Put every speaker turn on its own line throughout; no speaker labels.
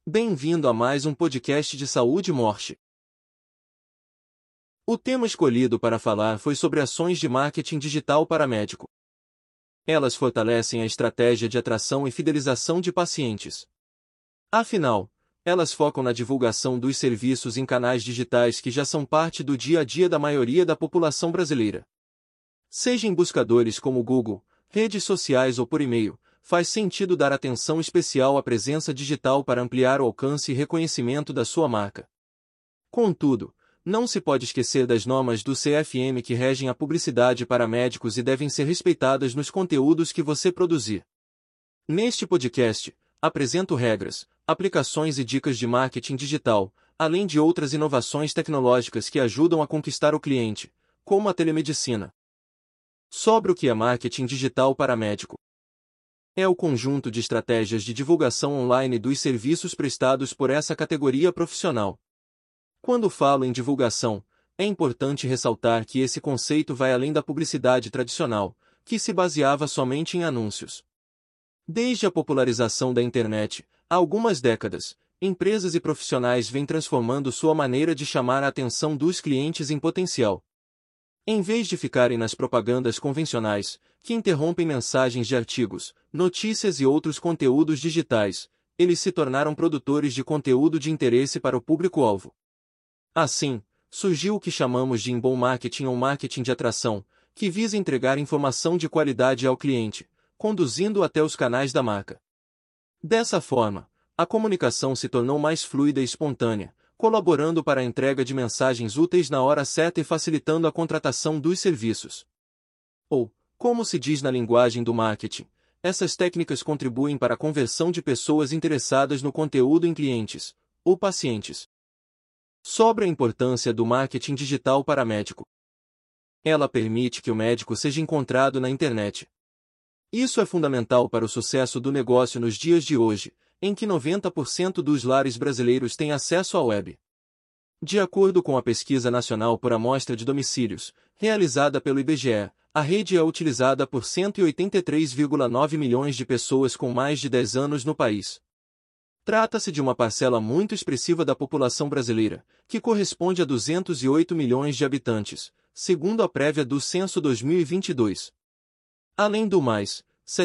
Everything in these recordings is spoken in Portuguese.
Bem-vindo a mais um podcast de saúde e morte. O tema escolhido para falar foi sobre ações de marketing digital para médico. Elas fortalecem a estratégia de atração e fidelização de pacientes. Afinal, elas focam na divulgação dos serviços em canais digitais que já são parte do dia a dia da maioria da população brasileira. Seja em buscadores como Google, redes sociais ou por e-mail, faz sentido dar atenção especial à presença digital para ampliar o alcance e reconhecimento da sua marca. Contudo, não se pode esquecer das normas do CFM que regem a publicidade para médicos e devem ser respeitadas nos conteúdos que você produzir. Neste podcast, apresento regras, aplicações e dicas de marketing digital, além de outras inovações tecnológicas que ajudam a conquistar o cliente, como a telemedicina. Sobre o que é marketing digital para médico. É o conjunto de estratégias de divulgação online dos serviços prestados por essa categoria profissional. Quando falo em divulgação, é importante ressaltar que esse conceito vai além da publicidade tradicional, que se baseava somente em anúncios. Desde a popularização da internet, há algumas décadas, empresas e profissionais vêm transformando sua maneira de chamar a atenção dos clientes em potencial. Em vez de ficarem nas propagandas convencionais, que interrompem mensagens de artigos, notícias e outros conteúdos digitais, eles se tornaram produtores de conteúdo de interesse para o público-alvo. Assim, surgiu o que chamamos de inbound marketing ou marketing de atração, que visa entregar informação de qualidade ao cliente, conduzindo-o até os canais da marca. Dessa forma, a comunicação se tornou mais fluida e espontânea, colaborando para a entrega de mensagens úteis na hora certa e facilitando a contratação dos serviços. Ou, como se diz na linguagem do marketing, essas técnicas contribuem para a conversão de pessoas interessadas no conteúdo em clientes, ou pacientes. Sobre a importância do marketing digital para médico. Ela permite que o médico seja encontrado na internet. Isso é fundamental para o sucesso do negócio nos dias de hoje, em que 90% dos lares brasileiros têm acesso à web. De acordo com a Pesquisa Nacional por Amostra de Domicílios, realizada pelo IBGE, a rede é utilizada por 183,9 milhões de pessoas com mais de 10 anos no país. Trata-se de uma parcela muito expressiva da população brasileira, que corresponde a 208 milhões de habitantes, segundo a prévia do Censo 2022. Além do mais,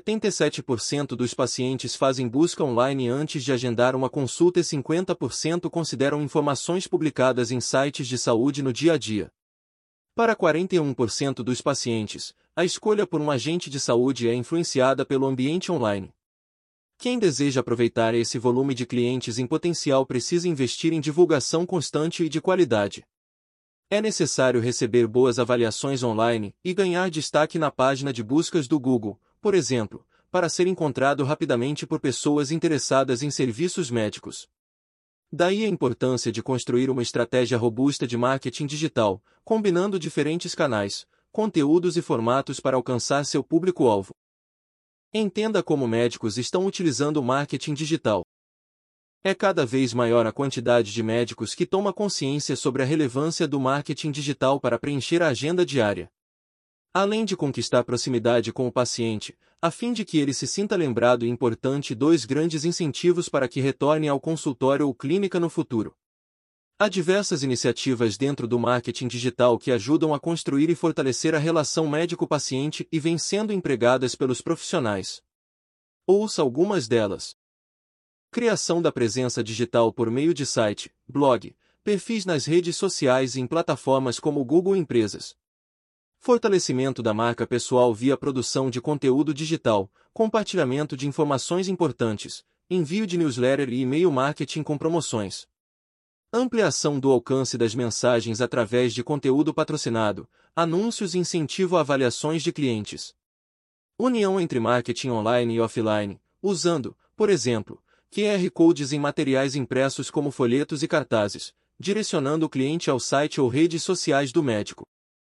77% dos pacientes fazem busca online antes de agendar uma consulta e 50% consideram informações publicadas em sites de saúde no dia a dia. Para 41% dos pacientes, a escolha por um agente de saúde é influenciada pelo ambiente online. Quem deseja aproveitar esse volume de clientes em potencial precisa investir em divulgação constante e de qualidade. É necessário receber boas avaliações online e ganhar destaque na página de buscas do Google, por exemplo, para ser encontrado rapidamente por pessoas interessadas em serviços médicos. Daí a importância de construir uma estratégia robusta de marketing digital, combinando diferentes canais, conteúdos e formatos para alcançar seu público-alvo. Entenda como médicos estão utilizando o marketing digital. É cada vez maior a quantidade de médicos que toma consciência sobre a relevância do marketing digital para preencher a agenda diária. Além de conquistar proximidade com o paciente, a fim de que ele se sinta lembrado e importante, dois grandes incentivos para que retorne ao consultório ou clínica no futuro. Há diversas iniciativas dentro do marketing digital que ajudam a construir e fortalecer a relação médico-paciente e vêm sendo empregadas pelos profissionais. Ouça algumas delas. Criação da presença digital por meio de site, blog, perfis nas redes sociais e em plataformas como Google Empresas. Fortalecimento da marca pessoal via produção de conteúdo digital, compartilhamento de informações importantes, envio de newsletter e e-mail marketing com promoções. Ampliação do alcance das mensagens através de conteúdo patrocinado, anúncios e incentivo a avaliações de clientes. União entre marketing online e offline, usando, por exemplo, QR Codes em materiais impressos como folhetos e cartazes, direcionando o cliente ao site ou redes sociais do médico.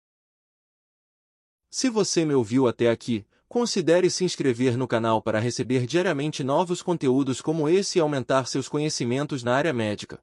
Se você me ouviu até aqui, considere se inscrever no canal para receber diariamente novos conteúdos como esse e aumentar seus conhecimentos na área médica.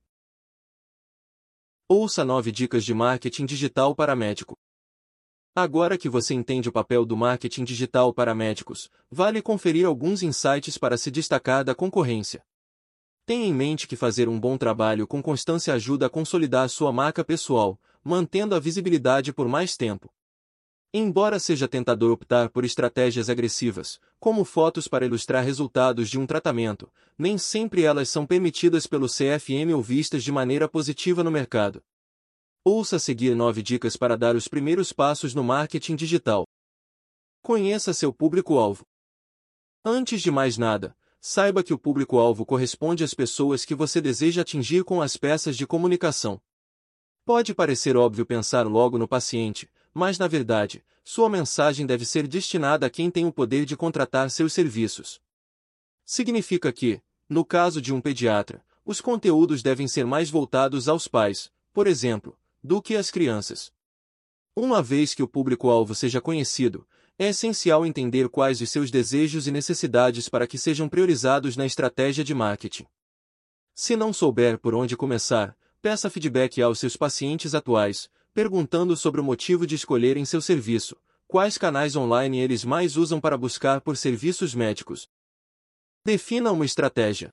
Ouça 9 dicas de marketing digital para médico. Agora que você entende o papel do marketing digital para médicos, vale conferir alguns insights para se destacar da concorrência. Tenha em mente que fazer um bom trabalho com constância ajuda a consolidar sua marca pessoal, mantendo a visibilidade por mais tempo. Embora seja tentador optar por estratégias agressivas, como fotos para ilustrar resultados de um tratamento, nem sempre elas são permitidas pelo CFM ou vistas de maneira positiva no mercado. Ouça a seguir 9 dicas para dar os primeiros passos no marketing digital. Conheça seu público-alvo. Antes de mais nada, saiba que o público-alvo corresponde às pessoas que você deseja atingir com as peças de comunicação. Pode parecer óbvio pensar logo no paciente, mas na verdade, sua mensagem deve ser destinada a quem tem o poder de contratar seus serviços. Significa que, no caso de um pediatra, os conteúdos devem ser mais voltados aos pais, por exemplo, do que às crianças. Uma vez que o público-alvo seja conhecido, é essencial entender quais os seus desejos e necessidades para que sejam priorizados na estratégia de marketing. Se não souber por onde começar, peça feedback aos seus pacientes atuais, perguntando sobre o motivo de escolherem seu serviço, quais canais online eles mais usam para buscar por serviços médicos. Defina uma estratégia.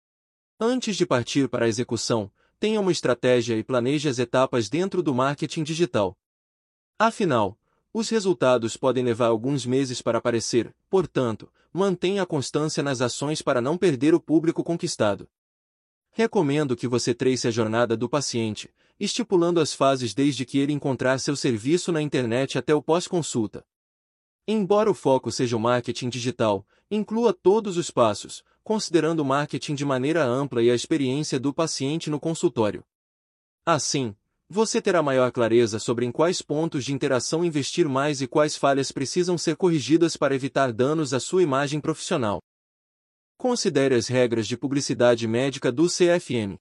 Antes de partir para a execução, tenha uma estratégia e planeje as etapas dentro do marketing digital. Afinal, os resultados podem levar alguns meses para aparecer, portanto, mantenha a constância nas ações para não perder o público conquistado. Recomendo que você trace a jornada do paciente, estipulando as fases desde que ele encontrar seu serviço na internet até o pós-consulta. Embora o foco seja o marketing digital, inclua todos os passos, considerando o marketing de maneira ampla e a experiência do paciente no consultório. Assim, você terá maior clareza sobre em quais pontos de interação investir mais e quais falhas precisam ser corrigidas para evitar danos à sua imagem profissional. Considere as regras de publicidade médica do CFM.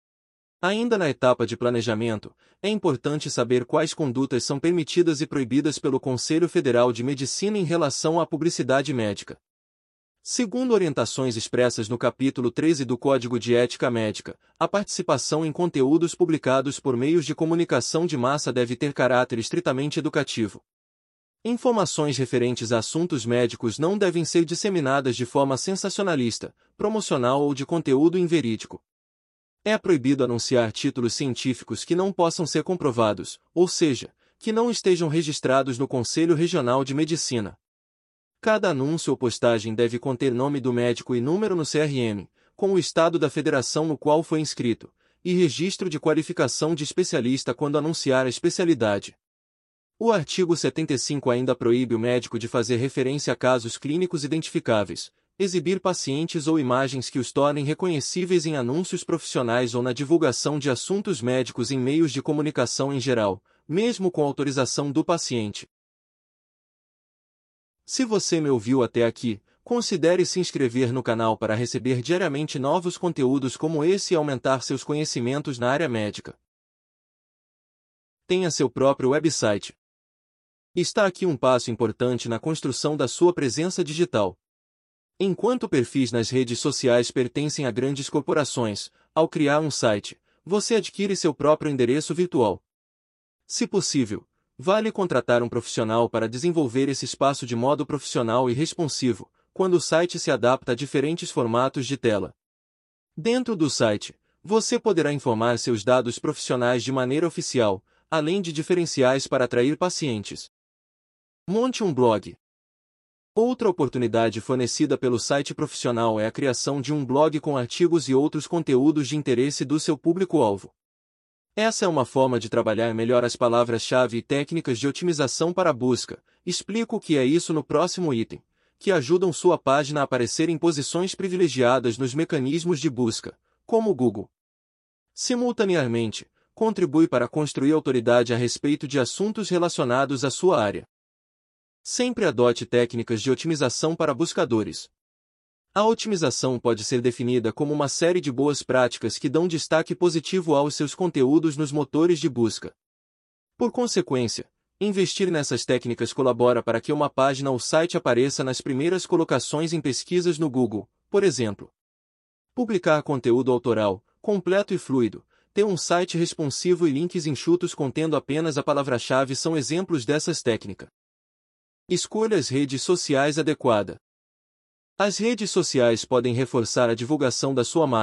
Ainda na etapa de planejamento, é importante saber quais condutas são permitidas e proibidas pelo Conselho Federal de Medicina em relação à publicidade médica. Segundo orientações expressas no capítulo 13 do Código de Ética Médica, a participação em conteúdos publicados por meios de comunicação de massa deve ter caráter estritamente educativo. Informações referentes a assuntos médicos não devem ser disseminadas de forma sensacionalista, promocional ou de conteúdo inverídico. É proibido anunciar títulos científicos que não possam ser comprovados, ou seja, que não estejam registrados no Conselho Regional de Medicina. Cada anúncio ou postagem deve conter nome do médico e número no CRM, com o estado da federação no qual foi inscrito, e registro de qualificação de especialista quando anunciar a especialidade. O artigo 75 ainda proíbe o médico de fazer referência a casos clínicos identificáveis, exibir pacientes ou imagens que os tornem reconhecíveis em anúncios profissionais ou na divulgação de assuntos médicos em meios de comunicação em geral, mesmo com autorização do paciente. Se você me ouviu até aqui, considere se inscrever no canal para receber diariamente novos conteúdos como esse e aumentar seus conhecimentos na área médica. Tenha seu próprio website. Está aqui um passo importante na construção da sua presença digital. Enquanto perfis nas redes sociais pertencem a grandes corporações, ao criar um site, você adquire seu próprio endereço virtual. Se possível, vale contratar um profissional para desenvolver esse espaço de modo profissional e responsivo, quando o site se adapta a diferentes formatos de tela. Dentro do site, você poderá informar seus dados profissionais de maneira oficial, além de diferenciais para atrair pacientes. Monte um blog. Outra oportunidade fornecida pelo site profissional é a criação de um blog com artigos e outros conteúdos de interesse do seu público-alvo. Essa é uma forma de trabalhar melhor as palavras-chave e técnicas de otimização para a busca. Explico o que é isso no próximo item, que ajudam sua página a aparecer em posições privilegiadas nos mecanismos de busca, como o Google. Simultaneamente, contribui para construir autoridade a respeito de assuntos relacionados à sua área. Sempre adote técnicas de otimização para buscadores. A otimização pode ser definida como uma série de boas práticas que dão destaque positivo aos seus conteúdos nos motores de busca. Por consequência, investir nessas técnicas colabora para que uma página ou site apareça nas primeiras colocações em pesquisas no Google, por exemplo. Publicar conteúdo autoral, completo e fluido, ter um site responsivo e links enxutos contendo apenas a palavra-chave são exemplos dessas técnicas. Escolha as redes sociais adequadas. As redes sociais podem reforçar a divulgação da sua marca,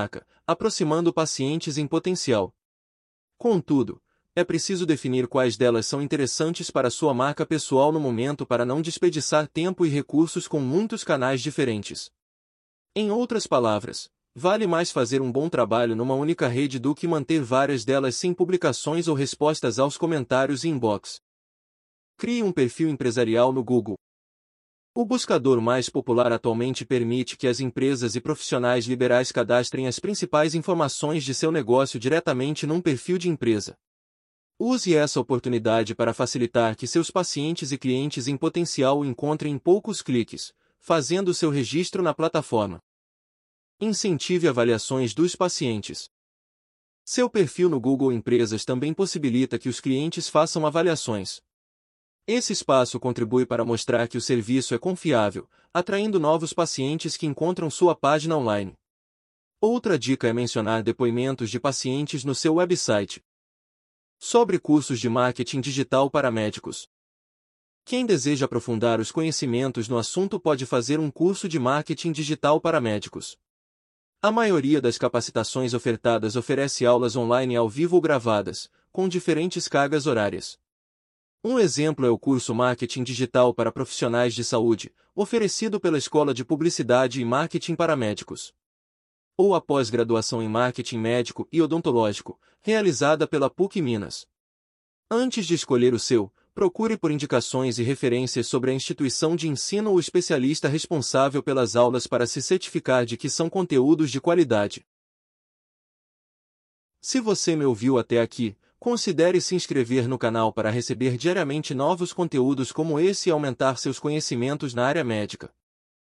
aproximando pacientes em potencial. Contudo, é preciso definir quais delas são interessantes para sua marca pessoal no momento para não desperdiçar tempo e recursos com muitos canais diferentes. Em outras palavras, vale mais fazer um bom trabalho numa única rede do que manter várias delas sem publicações ou respostas aos comentários e inbox. Crie um perfil empresarial no Google. O buscador mais popular atualmente permite que as empresas e profissionais liberais cadastrem as principais informações de seu negócio diretamente num perfil de empresa. Use essa oportunidade para facilitar que seus pacientes e clientes em potencial o encontrem em poucos cliques, fazendo seu registro na plataforma. Incentive avaliações dos pacientes. Seu perfil no Google Empresas também possibilita que os clientes façam avaliações. Esse espaço contribui para mostrar que o serviço é confiável, atraindo novos pacientes que encontram sua página online. Outra dica é mencionar depoimentos de pacientes no seu website. Sobre cursos de marketing digital para médicos. Quem deseja aprofundar os conhecimentos no assunto pode fazer um curso de marketing digital para médicos. A maioria das capacitações ofertadas oferece aulas online ao vivo ou gravadas, com diferentes cargas horárias. Um exemplo é o curso Marketing Digital para Profissionais de Saúde, oferecido pela Escola de Publicidade e Marketing para Médicos. Ou a pós-graduação em Marketing Médico e Odontológico, realizada pela PUC Minas. Antes de escolher o seu, procure por indicações e referências sobre a instituição de ensino ou especialista responsável pelas aulas para se certificar de que são conteúdos de qualidade. Se você me ouviu até aqui, considere se inscrever no canal para receber diariamente novos conteúdos como esse e aumentar seus conhecimentos na área médica.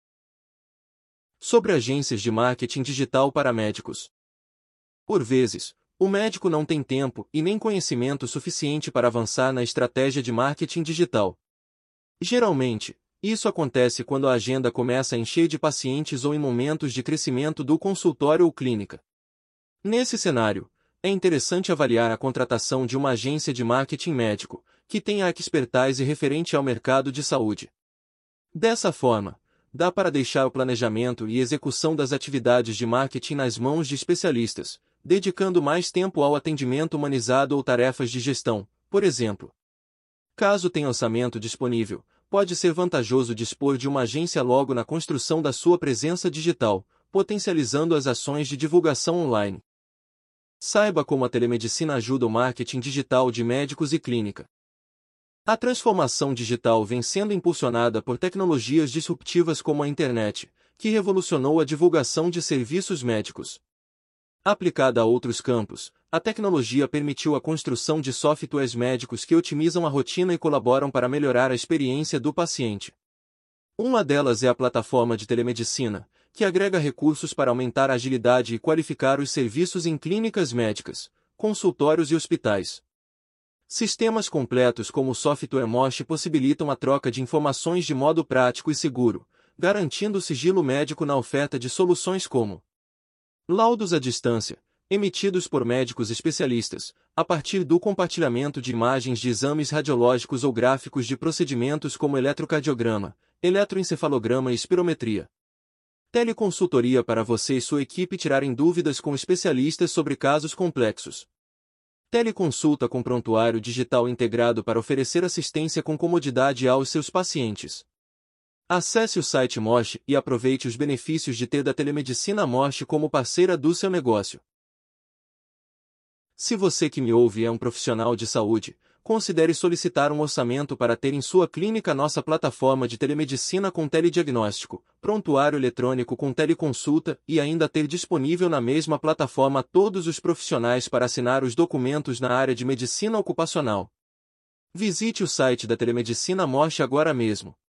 Sobre agências de marketing digital para médicos. Por vezes, o médico não tem tempo e nem conhecimento suficiente para avançar na estratégia de marketing digital. Geralmente, isso acontece quando a agenda começa a encher de pacientes ou em momentos de crescimento do consultório ou clínica. Nesse cenário, é interessante avaliar a contratação de uma agência de marketing médico, que tenha expertise referente ao mercado de saúde. Dessa forma, dá para deixar o planejamento e execução das atividades de marketing nas mãos de especialistas, dedicando mais tempo ao atendimento humanizado ou tarefas de gestão, por exemplo. Caso tenha orçamento disponível, pode ser vantajoso dispor de uma agência logo na construção da sua presença digital, potencializando as ações de divulgação online. Saiba como a telemedicina ajuda o marketing digital de médicos e clínica. A transformação digital vem sendo impulsionada por tecnologias disruptivas como a internet, que revolucionou a divulgação de serviços médicos. Aplicada a outros campos, a tecnologia permitiu a construção de softwares médicos que otimizam a rotina e colaboram para melhorar a experiência do paciente. Uma delas é a plataforma de telemedicina, que agrega recursos para aumentar a agilidade e qualificar os serviços em clínicas médicas, consultórios e hospitais. Sistemas completos como o software Mosh possibilitam a troca de informações de modo prático e seguro, garantindo o sigilo médico na oferta de soluções como laudos à distância, emitidos por médicos especialistas, a partir do compartilhamento de imagens de exames radiológicos ou gráficos de procedimentos como eletrocardiograma, eletroencefalograma e espirometria. Teleconsultoria para você e sua equipe tirarem dúvidas com especialistas sobre casos complexos. Teleconsulta com prontuário digital integrado para oferecer assistência com comodidade aos seus pacientes. Acesse o site Mosh e aproveite os benefícios de ter da telemedicina Mosh como parceira do seu negócio. Se você que me ouve é um profissional de saúde, considere solicitar um orçamento para ter em sua clínica nossa plataforma de telemedicina com telediagnóstico, prontuário eletrônico com teleconsulta e ainda ter disponível na mesma plataforma todos os profissionais para assinar os documentos na área de medicina ocupacional. Visite o site da Telemedicina Mosh agora mesmo.